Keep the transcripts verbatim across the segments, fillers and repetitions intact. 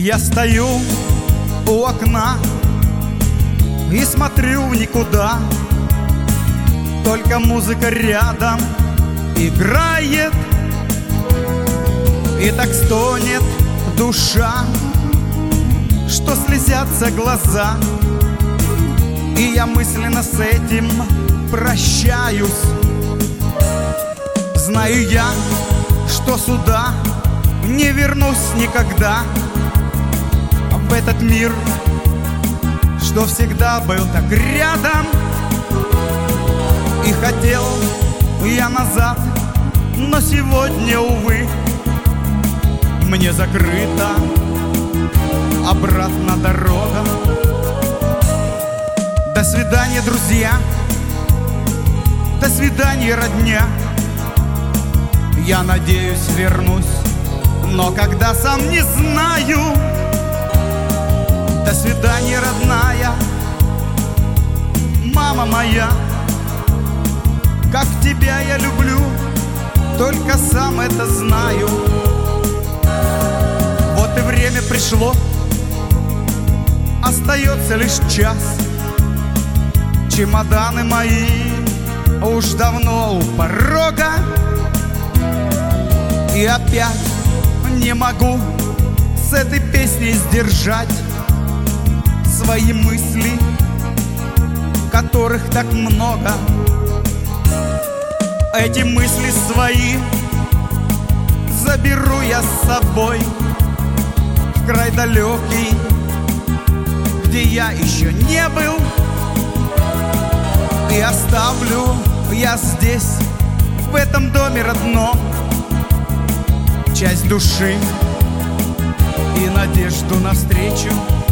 Я стою у окна и смотрю в никуда. Только музыка рядом играет, и так стонет душа, что слезятся глаза. И я мысленно с этим прощаюсь. Знаю я, что сюда не вернусь никогда, в этот мир, что всегда был так рядом. И хотел я назад, но сегодня, увы, мне закрыта обратно дорога. До свидания, друзья, до свидания, родня. Я надеюсь, вернусь, но когда, сам не знаю. До свидания, родная, мама моя. Как тебя я люблю, только сам это знаю. Вот и время пришло, остается лишь час. Чемоданы мои уж давно у порога, и опять не могу с этой песней сдержать свои мысли, которых так много. Эти мысли свои заберу я с собой в край далекий, где я еще не был. И оставлю я здесь, в этом доме родном, часть души и надежду навстречу.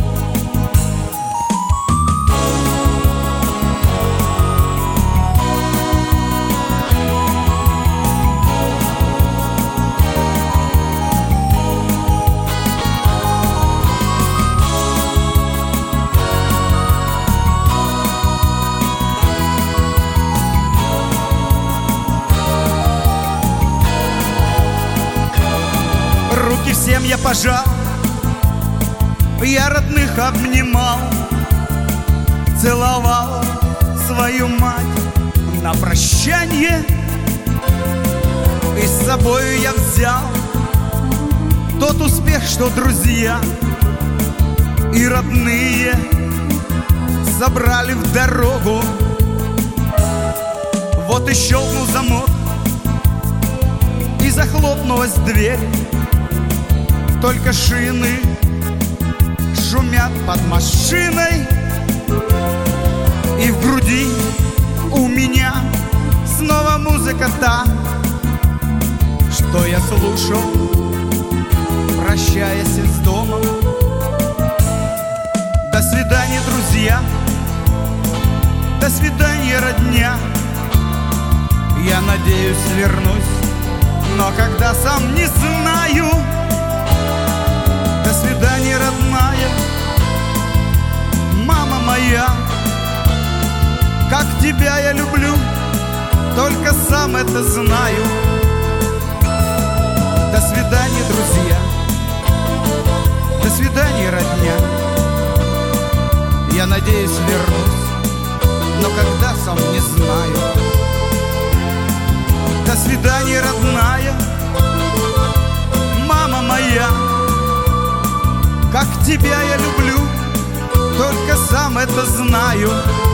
Руки всем я пожал, я родных обнимал, целовал свою мать на прощанье. И с собою я взял тот успех, что друзья и родные забрали в дорогу. Вот и щелкнул замок, и захлопнулась дверь. Только шины шумят под машиной, и в груди у меня снова музыка та, что я слушал, прощаясь с домом. До свидания, друзья, до свидания, родня. Я надеюсь, вернусь, но когда, сам не знаю. До свидания, родная, мама моя. Как тебя я люблю, только сам это знаю. До свидания, друзья, до свидания, родня. Я надеюсь, вернусь, но когда, сам не знаю. До свидания, родная, мама моя. Как тебя я люблю, только сам это знаю.